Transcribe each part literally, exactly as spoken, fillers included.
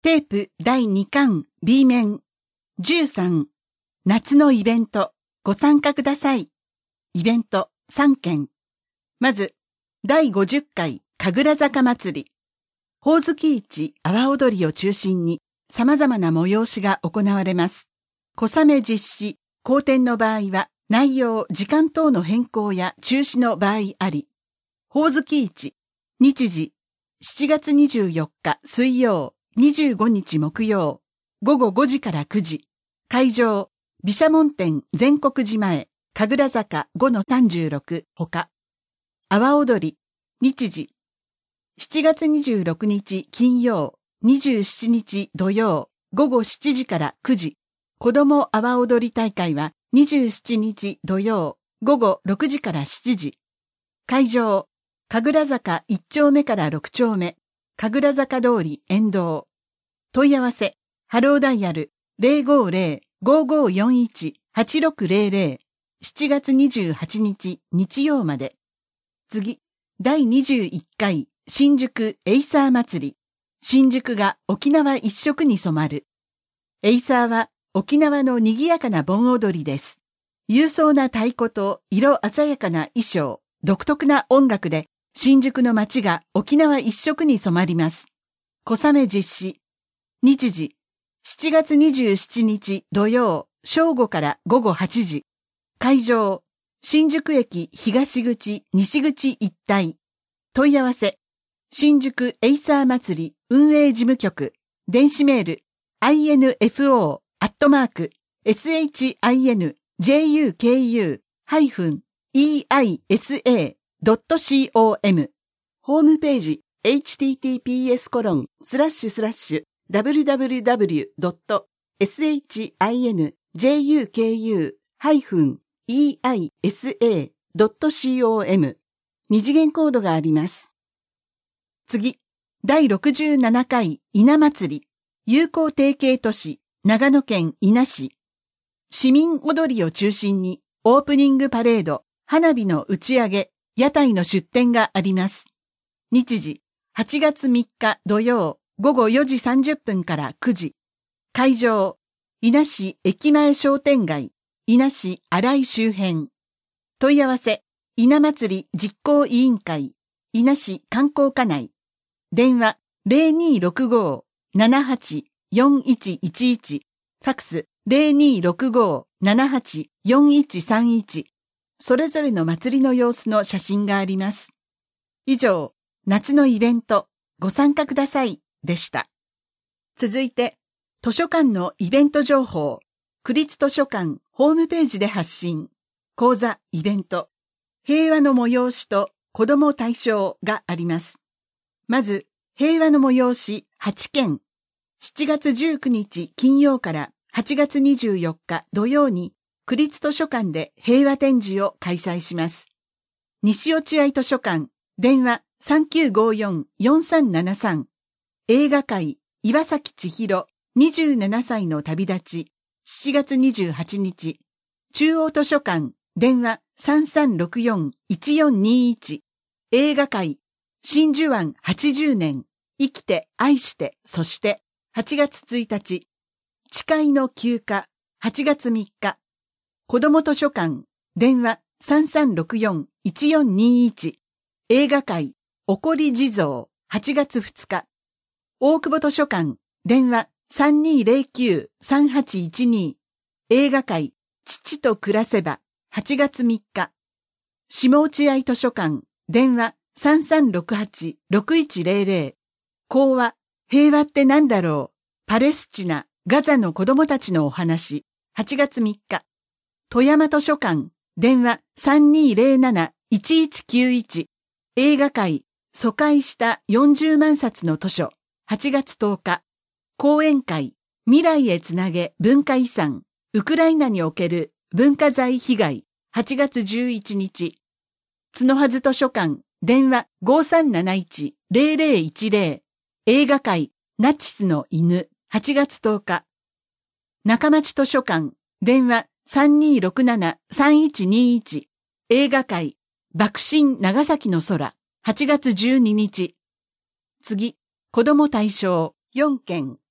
テープだいにかん B 面じゅうさん夏のイベントご参加ください。イベントさんけん。まずだいごじゅっかい神楽坂祭り。ほおずき市阿波踊りを中心に様々な催しが行われます。小雨実施、後転の場合は内容、時間等の変更や中止の場合あり。ほおずき市、日時、しちがつにじゅうよっか水曜、にじゅうごにち木曜、ごごごじからくじ。会場、毘沙門天全国寺前、神楽坂 ごのさんじゅうろく ほか。阿波踊り、日時、しちがつにじゅうろくにち金曜、にじゅうしちにち土曜、ごごしちじからくじ。子ども阿波踊り大会はにじゅうしちにち土曜、ごごろくじからしちじ。会場、神楽坂いっちょうめからろくちょうめ、神楽坂通り沿道。問い合わせ、ハローダイヤル ゼロごゼロ ごごよんいち はちろくゼロゼロ しちがつにじゅうはちにち日曜まで。次、だいにじゅういっかい新宿エイサー祭り。新宿が沖縄一色に染まる。エイサーは沖縄の賑やかな盆踊りです。勇壮な太鼓と色鮮やかな衣装、独特な音楽で新宿の街が沖縄一色に染まります。小雨実施。日時、しちがつにじゅうしちにち土曜、正午からごごはちじ。会場、新宿駅東口、西口一帯。問い合わせ、新宿エイサー祭り運営事務局、電子メール、アイエヌエフオー アットマーク、エスエイチアイエヌジェイユーケーユー ハイフン イーアイエスエー ドットコム。ホームページ、エイチティーティーピーエスコロンスラッシュスラッシュダブリュダブリュダブリュドットエスエイチアイエヌジェイユーケーユー ハイフン イーアイエスエー ドットコム。二次元コードがあります。次、だいろくじゅうななかい稲祭り。友好提携都市、長野県伊那市。市民踊りを中心に、オープニングパレード、花火の打ち上げ、屋台の出店があります。日時、はちがつみっか土曜、ごごよじさんじゅっぷんからくじ。会場、伊那市駅前商店街、伊那市新井周辺。問い合わせ、伊那祭り実行委員会、伊那市観光課内。電話 ゼロにーろくごー ななはち よんいちいちいち。ファックス ゼロにーろくごー ななはち よんいちさんいち。それぞれの祭りの様子の写真があります。以上、夏のイベント、ご参加ください、でした。続いて、図書館のイベント情報、区立図書館ホームページで発信、講座、イベント、平和の催しと子ども対象があります。まず、平和の催しはちけん、しちがつじゅうくにち金曜からはちがつにじゅうよっか土曜に、区立図書館で平和展示を開催します。西落合図書館、電話 さんきゅうごよん よんさんななさん。映画界、岩崎千尋、にじゅうななさいの旅立ち、しちがつにじゅうはちにち。中央図書館、電話 さんさんろくよん いちよんにいち。映画界、真珠湾はちじゅうねん、生きて愛してそしてはちがつついたち。誓いの休暇、はちがつみっか。子ども図書館、電話 さんさんろくよん いちよんにいち。映画界、おこり地蔵、はちがつふつか。大久保図書館、電話 さんにーぜろきゅう さんはちいちに。映画界、父と暮らせば、はちがつみっか。下落合図書館、電話 さんさんろくはち ろくいちぜろぜろ。講話、平和ってなんだろう。パレスチナ、ガザの子供たちのお話、はちがつみっか。富山図書館、電話 さんにーぜろなな いちいちきゅういち。映画界、疎開したよんじゅうまんさつの図書、はちがつとおか。講演会、未来へつなげ文化遺産、ウクライナにおける文化財被害、はちがつじゅういちにち。角はず図書館、電話 ごさんなないち ぜろぜろいちぜろ。映画界、ナチスの犬、はちがつとおか。中町図書館、電話 さんにーろくなな さんいちにいち。映画界、爆心長崎の空、はちがつじゅうににち。次、子ども対象よんけん。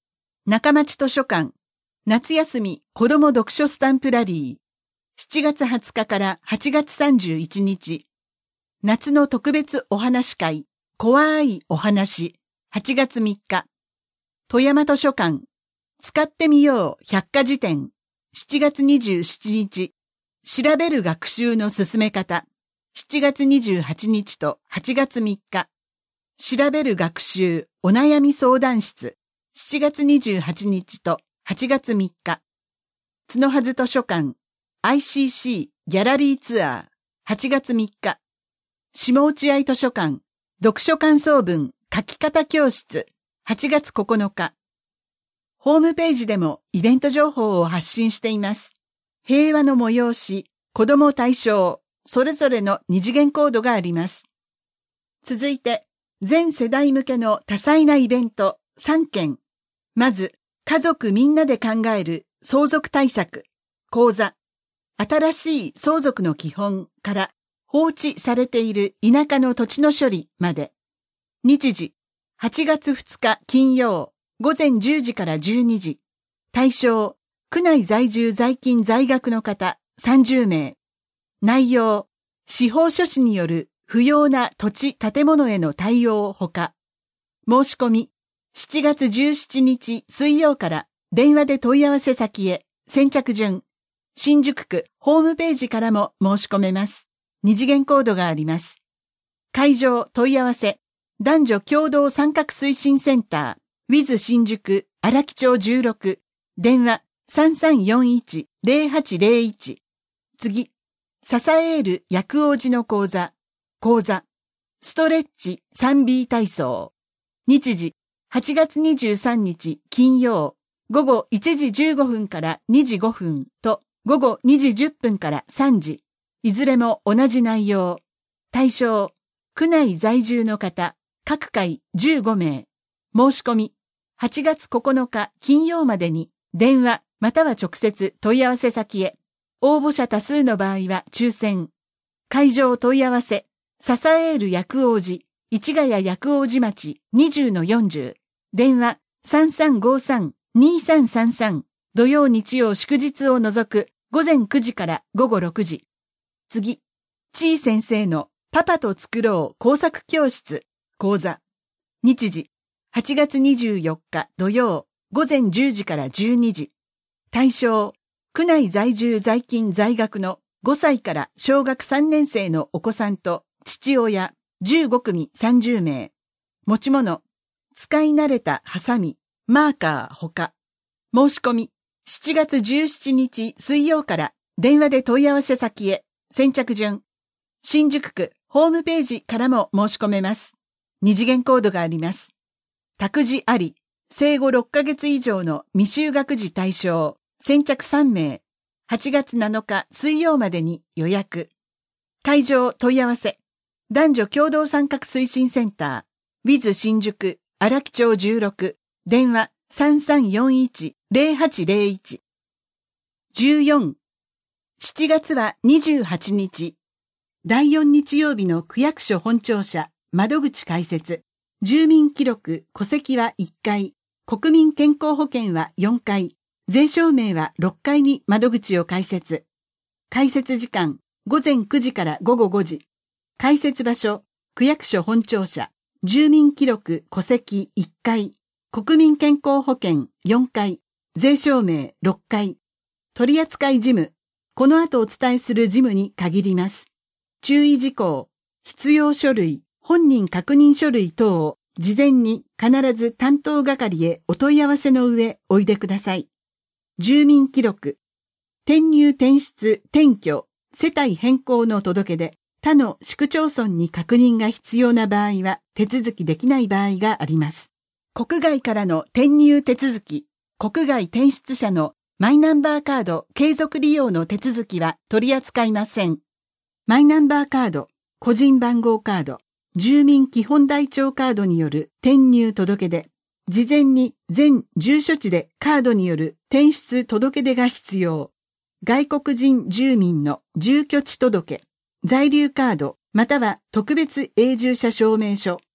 中町図書館、夏休み子ども読書スタンプラリー、しちがつはつかからはちがつさんじゅういちにち、夏の特別お話会、怖いお話、はちがつみっか、富山図書館、使ってみよう百科事典、しちがつにじゅうしちにち、調べる学習の進め方、しちがつにじゅうはちにちとはちがつみっか、調べる学習お悩み相談室、しちがつにじゅうはちにちとはちがつみっか、角はず図書館、アイシーシー ギャラリーツアー、はちがつみっか、下落合図書館、読書感想文書き方教室、はちがつここのか、ホームページでもイベント情報を発信しています。平和の催し、子ども対象、それぞれの二次元コードがあります。続いて、全世代向けの多彩なイベントさんけん。まず、家族みんなで考える相続対策、講座。新しい相続の基本から放置されている田舎の土地の処理まで。日時、はちがつふつか金曜、ごぜんじゅうじからじゅうにじ。対象、区内在住在勤在学の方さんじゅうめい。内容、司法書士による不要な土地建物への対応ほか。申し込み、しちがつじゅうしちにち水曜から電話で問い合わせ先へ、先着順。新宿区ホームページからも申し込めます。二次元コードがあります。会場問い合わせ、男女共同参画推進センター、ウィズ 新宿荒木町じゅうろく、電話 さんさんよんいち ゼロはちゼロいち。次、支える薬王子の講座、講座、ストレッチ スリービー 体操。日時、はちがつにじゅうさんにち金曜、午後いちじじゅうごふんからにじごふんと午後にじじゅっぷんからさんじ。いずれも同じ内容。対象、区内在住の方、各回じゅうごめい。申し込み、はちがつここのか金曜までに電話または直接問い合わせ先へ。応募者多数の場合は抽選。会場問い合わせ、支える薬王子、市ヶ谷薬王子町 にじゅうのよんじゅう。電話 さんさんごさん にさんさんさん。土曜日曜祝日を除くごぜんくじからごごろくじ。次、ちい先生のパパと作ろう工作教室、講座。日時、はちがつにじゅうよっか土曜、ごぜんじゅうじからじゅうにじ。対象、区内在住在勤在学のごさいから小学さんねんせいのお子さんと父親じゅうごくみさんじゅうめい。持ち物、使い慣れたハサミ、マーカーほか。申し込み、しちがつじゅうしちにち水曜から電話で問い合わせ先へ、先着順。新宿区ホームページからも申し込めます。二次元コードがあります。託児あり、生後ろっかげつ以上の未就学児対象、先着さんめい。はちがつなのか水曜までに予約。会場問い合わせ。男女共同参画推進センター、ウィズ 新宿荒木町じゅうろく、電話 さんさんよんいち ゼロはちゼロいち。じゅうよん、しちがつはにじゅうはちにち。だいよん日曜日の区役所本庁舎、窓口開設。住民記録、戸籍はいっかい。国民健康保険はよんかい。税証明はろっかいに窓口を開設。開設時間、ごぜんくじからごごごじ。開設場所、区役所本庁舎。住民記録、戸籍いっかい。国民健康保険よんかい。税証明ろっかい。取扱事務。この後お伝えする事務に限ります。注意事項。必要書類、本人確認書類等を事前に必ず担当係へお問い合わせの上おいでください。住民記録。転入転出転居、世帯変更の届け出、他の市区町村に確認が必要な場合は手続きできない場合があります。国外からの転入手続き、国外転出者のマイナンバーカード継続利用の手続きは取り扱いません。マイナンバーカード、個人番号カード、住民基本台帳カードによる転入届け出、事前に全住所地でカードによる転出届け出が必要。外国人住民の住居地届、在留カードまたは特別永住者証明書、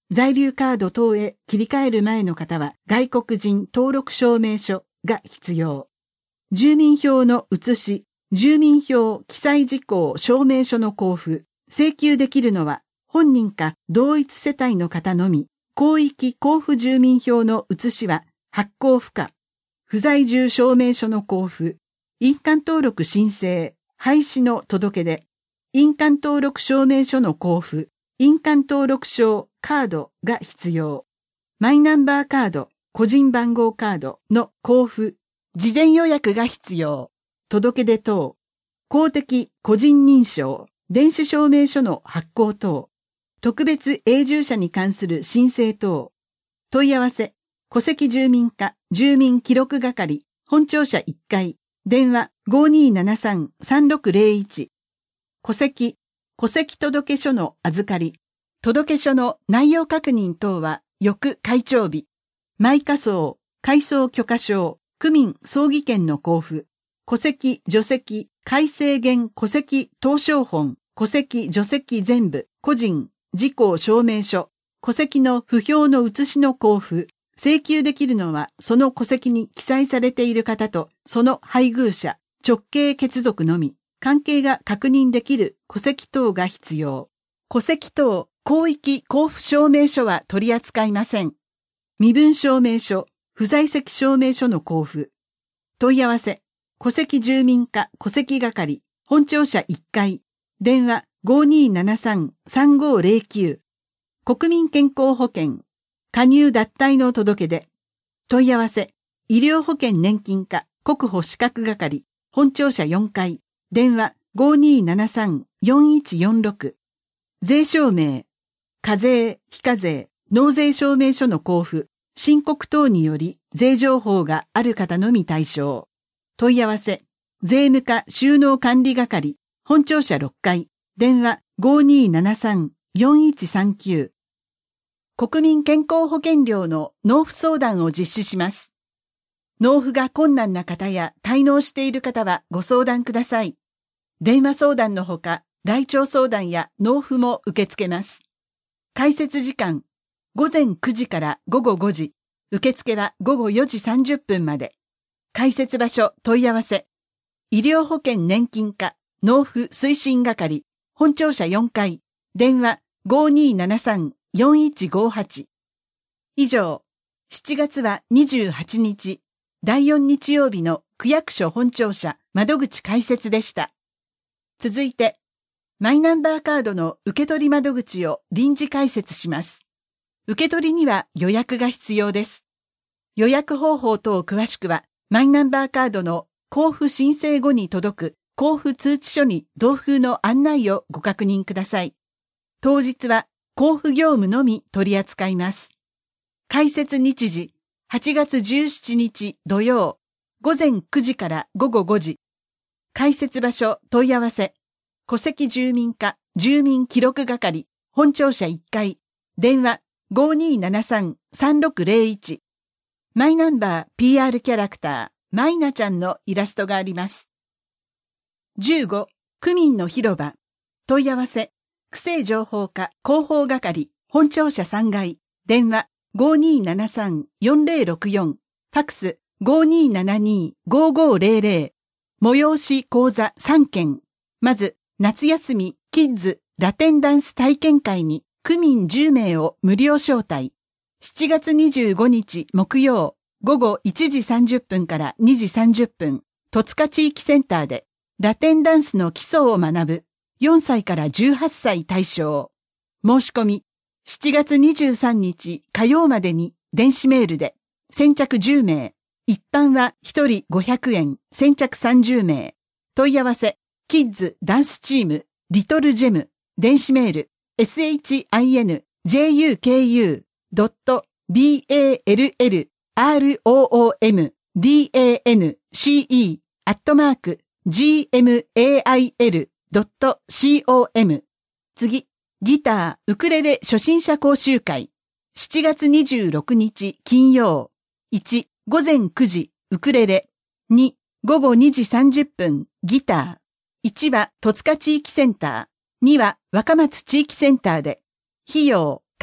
在留カード等へ切り替える前の方は外国人登録証明書が必要。住民票の写し、住民票記載事項証明書の交付、請求できるのは本人か同一世帯の方のみ。広域交付住民票の写しは発行不可。不在住証明書の交付、印鑑登録申請、廃止の届け出、印鑑登録証明書の交付、印鑑登録証カードが必要。マイナンバーカード、個人番号カードの交付、事前予約が必要。届け出等、公的個人認証、電子証明書の発行等、特別永住者に関する申請等、問い合わせ、戸籍住民課住民記録係、本庁舎いっかい、電話 ごーにーななさんさんろくゼロいち。戸籍、戸籍届書の預かり、届書の内容確認等は翌開帳日、埋火葬、改装許可証、区民葬儀券の交付、戸籍、除籍、改正現戸籍謄章本、戸籍、除籍全部、個人、事項証明書、戸籍の不評の写しの交付、請求できるのはその戸籍に記載されている方とその配偶者、直系血族のみ、関係が確認できる戸籍等が必要。戸籍等、広域交付証明書は取り扱いません。身分証明書、不在籍証明書の交付。問い合わせ、戸籍住民課戸籍係、本庁舎いっかい、電話 ごーにーななさんさんごーゼロきゅう。国民健康保険、加入脱退の届け出。問い合わせ、医療保険年金課国保資格係、本庁舎よんかい、電話 ごーにーななさんよんいちよんろく。税証明、課税、非課税、納税証明書の交付、申告等により税情報がある方のみ対象。問い合わせ、税務課収納管理係、本庁舎ろっかい、電話 ごーにーななさんよんいちさんきゅう。国民健康保険料の納付相談を実施します。納付が困難な方や滞納している方はご相談ください。電話相談のほか、来庁相談や納付も受け付けます。開設時間、ごぜんくじからごごごじ、受付はごごよじさんじゅっぷんまで。開設場所問い合わせ。医療保険年金課納付推進係、本庁舎よんかい、電話 ごーにーななさんよんいちごはち。以上、しちがつはにじゅうはちにち、だいよん日曜日の区役所本庁舎窓口開設でした。続いて、マイナンバーカードの受取窓口を臨時開設します。受取には予約が必要です。予約方法等詳しくは、マイナンバーカードの交付申請後に届く交付通知書に同封の案内をご確認ください。当日は交付業務のみ取り扱います。開設日時、はちがつじゅうしちにち土曜、ごぜんくじからごごごじ。開設場所問い合わせ、戸籍住民課住民記録係、本庁舎いっかい、電話 ごーにーななさんさんろくゼロいち。マイナンバー ピーアール キャラクター、マイナちゃんのイラストがあります。じゅうご、区民の広場。問い合わせ、区政情報課広報係、本庁舎さんがい、電話 ごーにーななさんよんゼロろくよん、ファックス ごーにーななにーごーごーゼロゼロ。催し講座さんけん。まず、夏休みキッズラテンダンス体験会に区民じゅうめいを無料招待。しちがつにじゅうごにち木曜午後いちじさんじゅっぷんからにじさんじゅっぷん、戸塚地域センターでラテンダンスの基礎を学ぶよんさいからじゅうはっさい対象。申し込み、しちがつにじゅうさんにち火曜までに電子メールで先着じゅうめい、一般はひとりごひゃくえん、先着さんじゅうめい。問い合わせ、キッズダンスチームリトルジェム、電子メール エスエイチアイエヌジェイユーケーユードットビーエーエルエルアールオーオーエムディーエーエヌシーイー アットマーク ジーエムエーアイエルドットコム。次、ギター、ウクレレ初心者講習会。しちがつにじゅうろくにち金曜。いち、ごぜんくじ、ウクレレ。に、ごごにじさんじゅっぷん、ギター。いちは戸塚地域センター。には若松地域センターで。費用、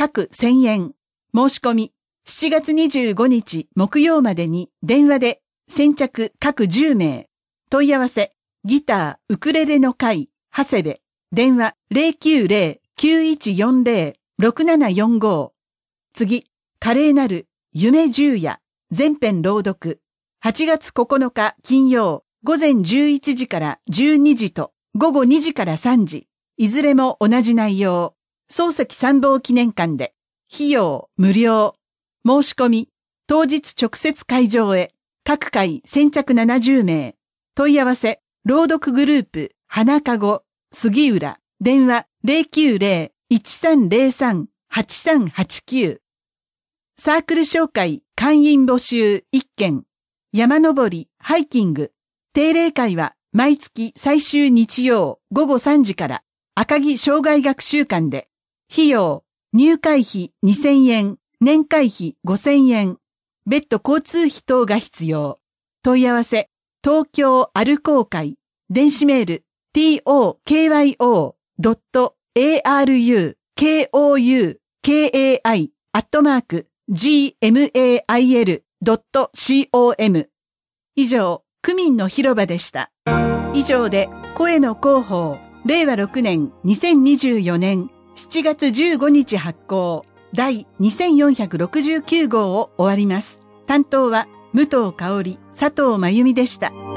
各せんえん。申し込み、しちがつにじゅうごにち木曜までに電話で先着各じゅうめい。問い合わせ、ギター、ウクレレの会、長谷部。電話 ゼロきゅうゼロ きゅういちよんゼロ ろくななよんご。次、華麗なる夢十夜全編朗読。はちがつここのか金曜午前じゅういちじからじゅうにじと午後にじからさんじ。いずれも同じ内容。漱石参謀記念館で。費用無料。申し込み、当日直接会場へ。各回先着ななじゅうめい。問い合わせ、朗読グループ、花かご、杉浦。電話 ゼロきゅうゼロ いちさんゼロさん はちさんはちきゅう。サークル紹介、会員募集いっけん。山登り、ハイキング。定例会は毎月最終日曜午後さんじから赤城生涯学習館で。費用、入会費にせんえん、年会費ごせんえん。別途交通費等が必要。問い合わせ、東京アルコー会。電子メール、トーキョー ドット エーアールユー ケーオーユー ケーエーアイ アットマーク ジーエムエーアイエル ドット コム。以上、区民の広場でした。以上で、声の広報、れいわろくねんにせんにじゅうよねんしちがつじゅうごにち発行、第にせんよんひゃくろくじゅうきゅうごうを終わります。担当は、武藤香織、佐藤真由美でした。